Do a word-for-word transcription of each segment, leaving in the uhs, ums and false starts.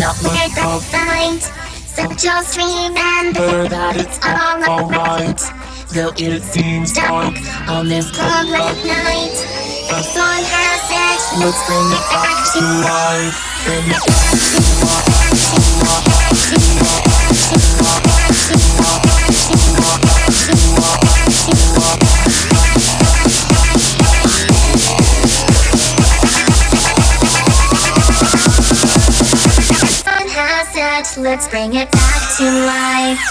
let go fight. So just remember that it's all alright. Though it seems dark on this cold late night, the sun has set. Let's bring it back to life. Bring it back to Let's bring it back to life.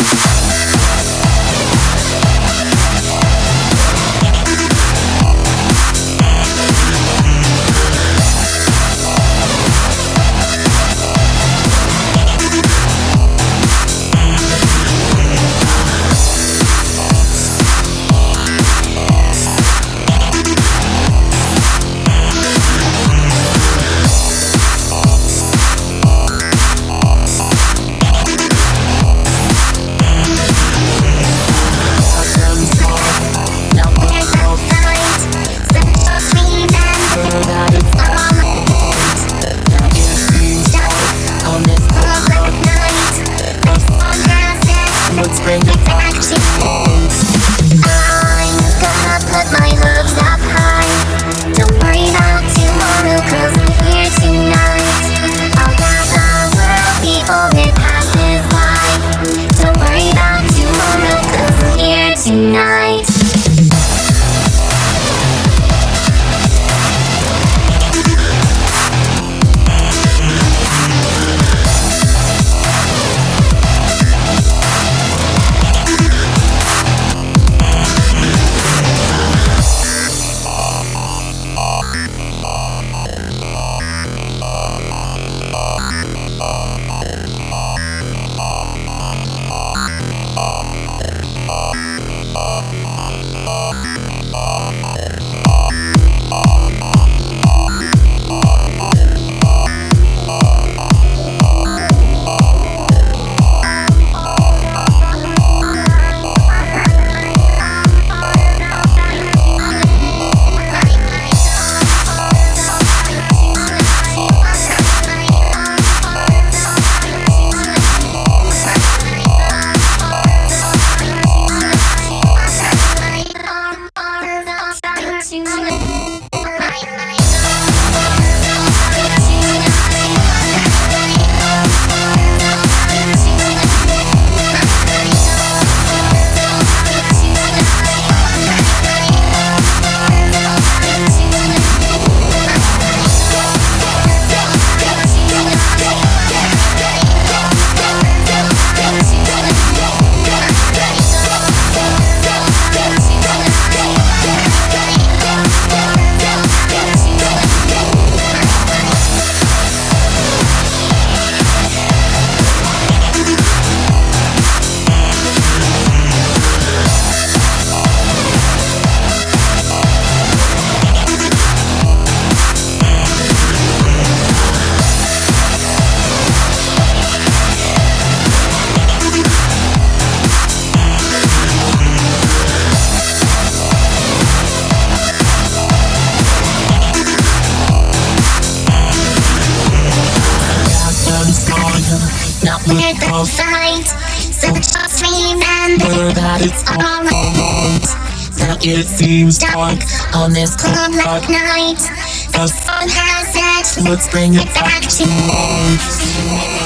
Let's bring it back to life. I'm gonna put my hopes up high. Don't worry about tomorrow, cause I'm here tonight. I'll grab the world before it passes by. Don't worry about tomorrow, cause I'm here tonight. Let go fight. So just remember that it's all alright. Though it seems dark on this cold dark night, the sun has set. Let's bring it back to life.